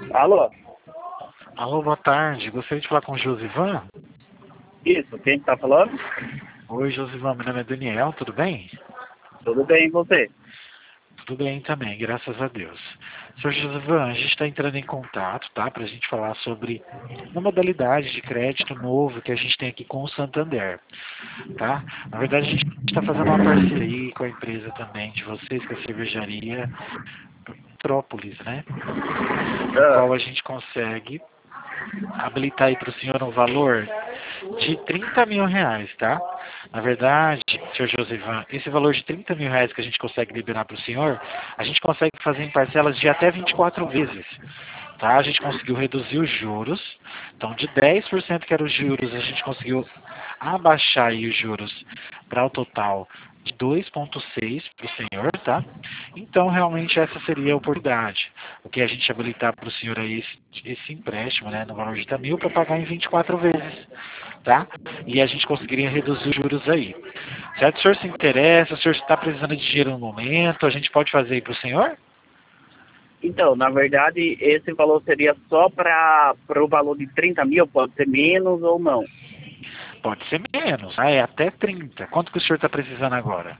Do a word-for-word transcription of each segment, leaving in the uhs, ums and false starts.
Alô? Alô, boa tarde. Gostaria de falar com o Josivan? Isso, quem está falando? Oi, Josivan. Meu nome é Daniel, tudo bem? Tudo bem, e você? Tudo bem também, graças a Deus. senhor Josivan, a gente está entrando em contato, tá? Para a gente falar sobre uma modalidade de crédito novo que a gente tem aqui com o Santander, tá? Na verdade, a gente está fazendo uma parceria aí com a empresa também de vocês, com a cervejaria Metrópolis, né? No Ah, qual a gente consegue habilitar aí para o senhor um valor de trinta mil reais, tá? Na verdade, senhor Josivan, esse valor de trinta mil reais que a gente consegue liberar para o senhor, a gente consegue fazer em parcelas de até vinte e quatro vezes, tá? A gente conseguiu reduzir os juros, então de dez por cento que eram os juros, a gente conseguiu abaixar aí os juros para o total de dois vírgula seis para o senhor, tá? Então, realmente, essa seria a oportunidade. O que a gente habilitar para o senhor aí esse, esse empréstimo, né, no valor de trinta mil para pagar em vinte e quatro vezes, tá? E a gente conseguiria reduzir os juros aí. Certo? O senhor se interessa, o senhor está precisando de dinheiro no momento, a gente pode fazer aí para o senhor? então, na verdade, esse valor seria só para o valor de trinta mil, pode ser menos ou não. Pode ser menos, ah, é até trinta. Quanto que o senhor está precisando agora?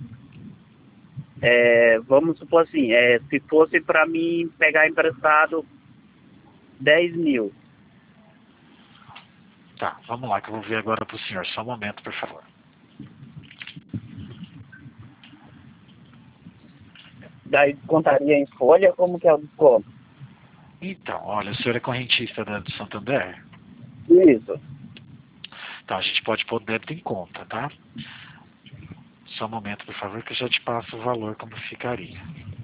É, vamos supor assim, é, se fosse para mim pegar emprestado dez mil, Tá, vamos lá que eu vou ver agora para o senhor. Só um momento, por favor. daí descontaria em folha, como que é o desconto? Então, olha, o senhor é correntista da, do Santander? Isso. Então, a gente pode pôr débito em conta, tá? Só um momento, por favor, que eu já te passo o valor como ficaria.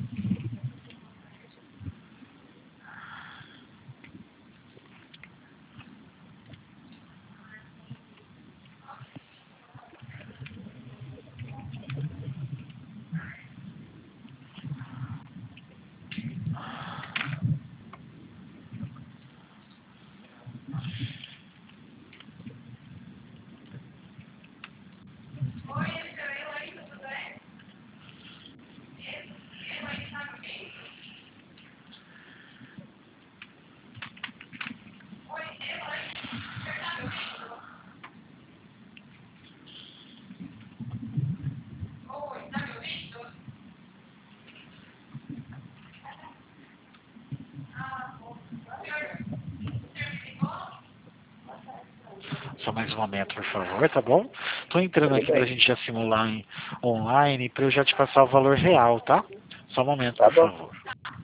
Só mais um momento, por favor, tá bom? Tô entrando Tudo aqui pra bem. gente já simular em online, pra eu já te passar o valor real, tá? Só um momento, Tá por bom. favor.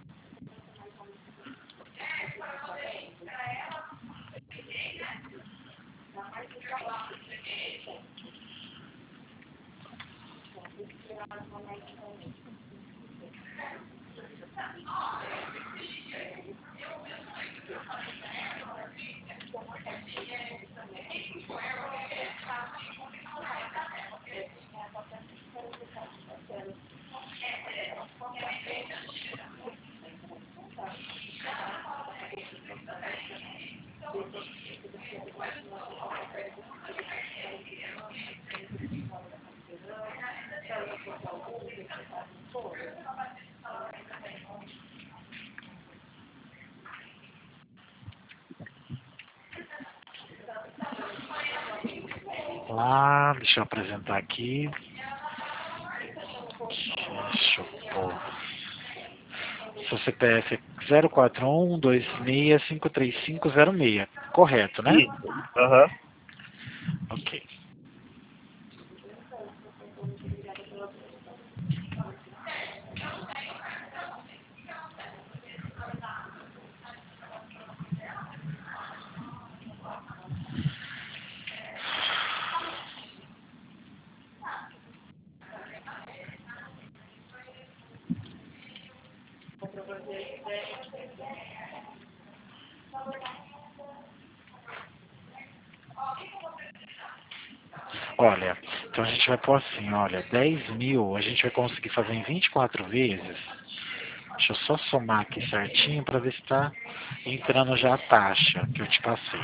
Lá, deixa eu apresentar aqui. Deixa eu pôr. Seu C P F é zero quatro um dois seis cinco três cinco zero seis. Correto, né? Isso. Aham. Ok. Olha, então a gente vai pôr assim, olha, dez mil a gente vai conseguir fazer em vinte e quatro vezes. Deixa eu só somar aqui certinho para ver se está entrando já a taxa que eu te passei.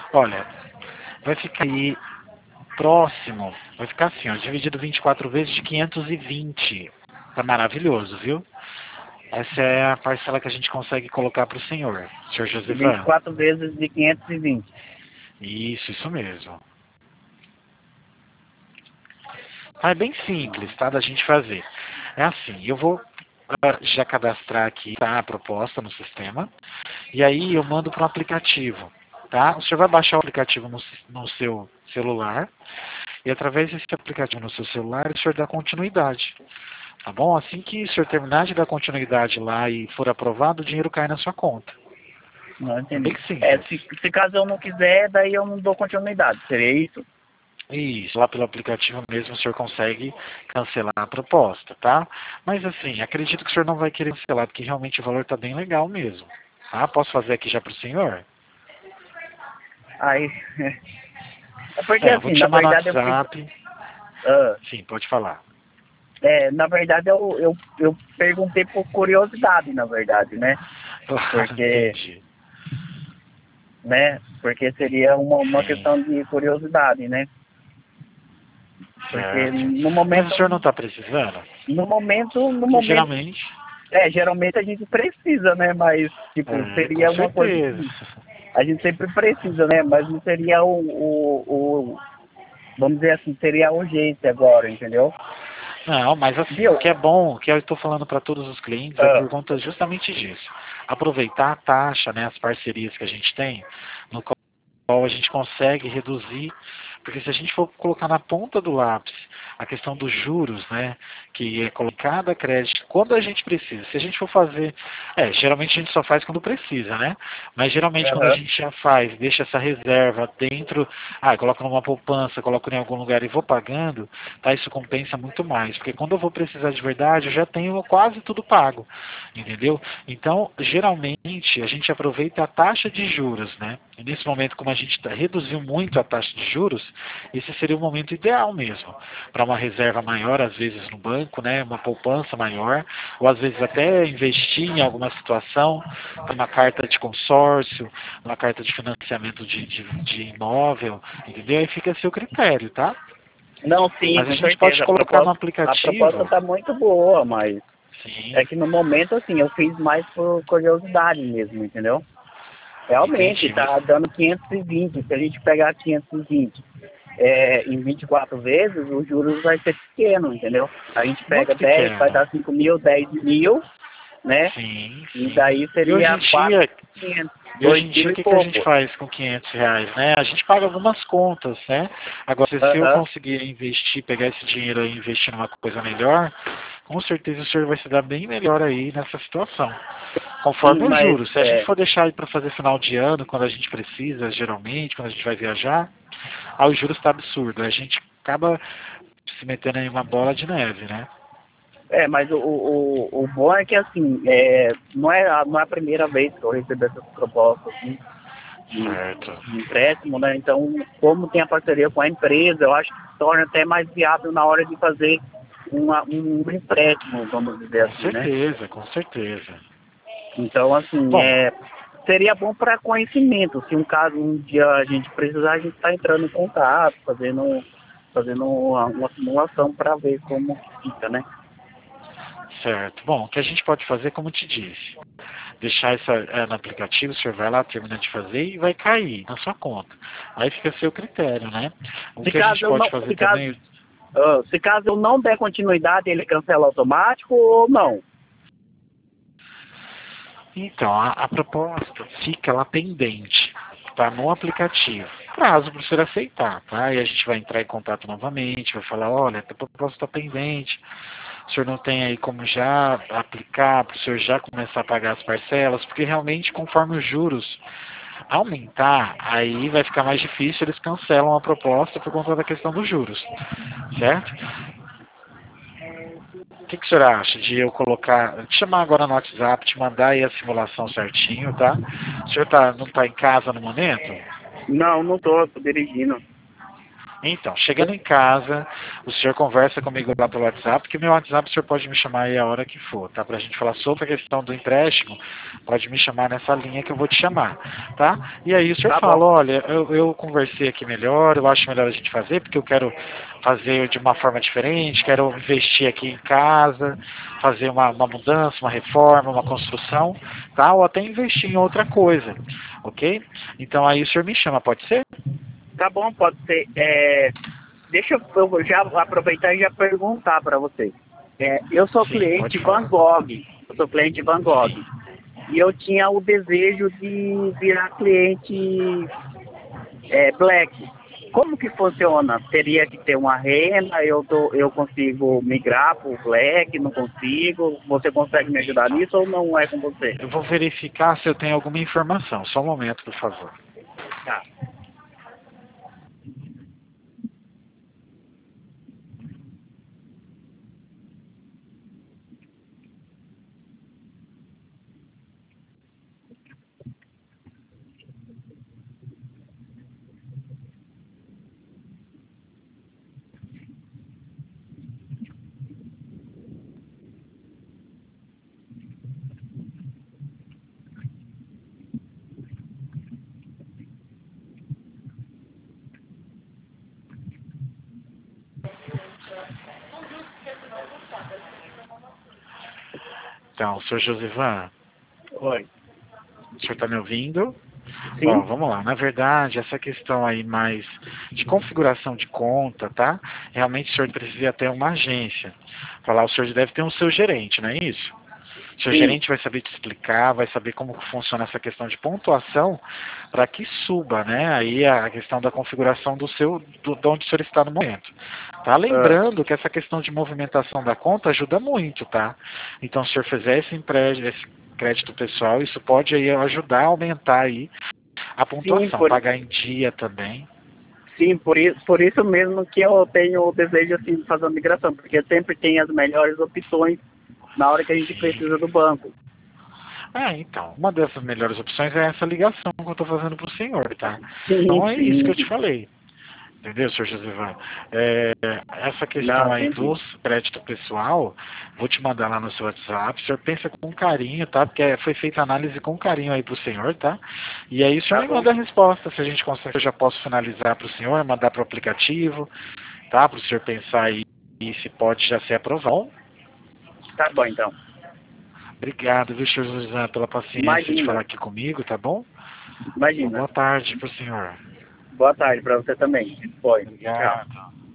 Olha, vai ficar aí próximo, vai ficar assim, ó, dividido vinte e quatro vezes de quinhentos e vinte. Tá maravilhoso, viu? Essa é a parcela que a gente consegue colocar para o senhor, senhor vinte e Josivan. quatro vezes de quinhentos e vinte. Isso, isso mesmo. Ah, é bem simples, tá, da gente fazer. É assim, eu vou ah, já cadastrar aqui, tá, a proposta no sistema, e aí eu mando para um aplicativo, tá? O senhor vai baixar o aplicativo no, no seu celular, e através desse aplicativo no seu celular, o senhor dá continuidade, tá bom? Assim que o senhor terminar de dar continuidade lá e for aprovado, o dinheiro cai na sua conta. Não É bem entendi. É, simples. se, se caso eu não quiser, daí eu não dou continuidade. Seria isso? Isso, lá pelo aplicativo mesmo o senhor consegue cancelar a proposta, tá? Mas assim, acredito que o senhor não vai querer cancelar, porque realmente o valor está bem legal mesmo. Tá? Posso fazer aqui já para o senhor? Aí. É porque É, eu vou assim, te na chamar no verdade eu fiz. WhatsApp. ah, Sim, pode falar. é, na verdade eu, eu, eu perguntei por curiosidade, na verdade, né? Claro, Porque, entendi. né? Porque seria uma, uma Sim, questão de curiosidade, né? Porque certo. no Mas o momento, senhor não está precisando? no momento, no Porque momento, geralmente, é, geralmente a gente precisa, né? Mas, tipo, é, com seria uma coisa certeza. que a gente sempre precisa, né? Mas não seria o, o, o vamos dizer assim, seria a urgência agora, entendeu? Não, mas assim, o Viu? que é bom, o que eu estou falando para todos os clientes é Ah, por conta justamente disso. Aproveitar a taxa, né, as parcerias que a gente tem, no qual a gente consegue reduzir, porque se a gente for colocar na ponta do lápis a questão dos juros, né, que é colocada a crédito quando a gente precisa. Se a gente for fazer, é, geralmente a gente só faz quando precisa, né? Mas geralmente quando a aham. gente já faz, deixa essa reserva dentro, ah, coloca numa poupança, coloco em algum lugar e vou pagando, tá? Isso compensa muito mais, porque quando eu vou precisar de verdade, eu já tenho quase tudo pago, entendeu? Então, geralmente a gente aproveita a taxa de juros, né? E nesse momento, como a gente tá, reduziu muito a taxa de juros, esse seria o momento ideal mesmo, para uma reserva maior, às vezes no banco, né, uma poupança maior, ou às vezes até investir em alguma situação, uma carta de consórcio, uma carta de financiamento de, de, de imóvel, entendeu? Aí fica a seu critério, tá? Não, sim, Mas a com gente pode certeza. A colocar no proposta, a proposta aplicativo, tá muito boa, mas sim, é que no momento, assim, eu fiz mais por curiosidade mesmo, entendeu? Realmente, entendi, mas tá dando quinhentos e vinte. Se a gente pegar quinhentos e vinte é, em vinte e quatro vezes, os juros vai ser pequeno, entendeu? A gente pega muito dez, vai pequeno. dar cinco mil, dez mil, né? Sim, E sim. daí E hoje em seria quase dia, quinhentos, e hoje em dois dia mil o e que, que a gente pouco. faz com quinhentos reais, né? A gente paga algumas contas, né? Agora, se eu Aham. conseguir investir, pegar esse dinheiro aí e investir numa coisa melhor, com certeza o senhor vai se dar bem melhor aí nessa situação. Sim, Conforme os mas juros. Se a gente é, for deixar aí para fazer final de ano, quando a gente precisa, geralmente, quando a gente vai viajar, aí os juros está absurdo. A gente acaba se metendo em uma bola de neve, né? É, mas o, o, o bom é que, assim, é, não, é, a- não é a primeira vez que eu recebi essas propostas assim, de, Certo. de empréstimo, né? Então, como tem a parceria com a empresa, eu acho que se torna até mais viável na hora de fazer uma, um empréstimo, vamos dizer Com assim, né? certeza, com certeza. Então, assim, Bom, é, seria bom para conhecimento. Se um caso, um dia a gente precisar, a gente está entrando em contato, fazendo, fazendo uma, uma simulação para ver como que fica, né? certo. Bom, o que a gente pode fazer, como te disse, deixar essa é, no aplicativo, o senhor vai lá, termina de fazer e vai cair na sua conta. Aí fica a seu critério, né? O Se que a caso gente eu pode não, fazer se caso também, Ah, se caso eu não der continuidade, ele cancela automático ou não? então, a, a proposta fica lá pendente, tá no aplicativo. Prazo para o senhor aceitar, tá? E a gente vai entrar em contato novamente, vai falar, olha, a proposta está pendente, o senhor não tem aí como já aplicar, para o senhor já começar a pagar as parcelas, porque realmente, conforme os juros aumentar, aí vai ficar mais difícil, eles cancelam a proposta por conta da questão dos juros, certo? O que, que o senhor acha de eu colocar, te chamar agora no WhatsApp, te mandar aí a simulação certinho, tá? O senhor tá, não está em casa no momento? Não, não tô, tô dirigindo. Então, chegando em casa, o senhor conversa comigo lá pelo WhatsApp, porque meu WhatsApp o senhor pode me chamar aí a hora que for, tá? Pra gente falar sobre a questão do empréstimo, pode me chamar nessa linha que eu vou te chamar, tá? E aí o senhor Tá fala, bom. olha, eu, eu conversei aqui melhor, eu acho melhor a gente fazer, porque eu quero fazer de uma forma diferente, quero investir aqui em casa, fazer uma, uma mudança, uma reforma, uma construção, tá? Ou até investir em outra coisa, ok? Então aí o senhor me chama, pode ser? Tá bom, pode ser. É, deixa eu eu já aproveitar e já perguntar para você. É, eu sou Sim, cliente pode Van falar. Gogh. Eu sou cliente Van Gogh. Sim. E eu tinha o desejo de virar cliente é, Black. Como que funciona? Teria que ter uma renda? Eu, tô, eu consigo migrar para o Black? Não consigo? Você consegue me ajudar Então, nisso ou não é com você? eu vou verificar se eu tenho alguma informação. Só um momento, por favor. Tá. Então, senhor Josivan, Oi. o senhor está me ouvindo? Ó, Sim? vamos lá. Na verdade, essa questão aí mais de configuração de conta, tá? Realmente o senhor precisa ter uma agência. Falar, o senhor deve ter um seu gerente, não é isso? O seu Sim. gerente vai saber te explicar, vai saber como funciona essa questão de pontuação para que suba, né? Aí a questão da configuração do seu, do, de onde o senhor está no momento. Tá? Ah, Lembrando que essa questão de movimentação da conta ajuda muito, tá? Então, se o senhor fizer esse empréstimo, esse crédito pessoal, isso pode aí ajudar a aumentar aí a sim, pontuação, por, pagar em dia também. sim, por isso, por isso mesmo que eu tenho o desejo assim, de fazer a migração, porque sempre tem as melhores opções na hora que a gente Sim. precisa do banco. Ah, então, uma dessas melhores opções é essa ligação que eu estou fazendo para o senhor, tá? Sim, Então é isso que eu te sim. falei. Entendeu, senhor Josivan? É, essa questão Não, aí entendi. do crédito pessoal, vou te mandar lá no seu WhatsApp. O senhor pensa com carinho, tá? Porque foi feita análise com carinho aí pro senhor, tá? E aí o senhor Tá me bom. manda a resposta. Se a gente consegue, eu já posso finalizar pro senhor, mandar pro aplicativo, tá? Pro senhor pensar aí se pode já ser aprovado. Tá bom, então. Obrigado, viu, senhor Josivan, pela paciência de falar Imagina. aqui comigo, tá bom? Uma Imagina. boa tarde pro senhor. Boa tarde para você também. Foi. Tchau. Obrigado.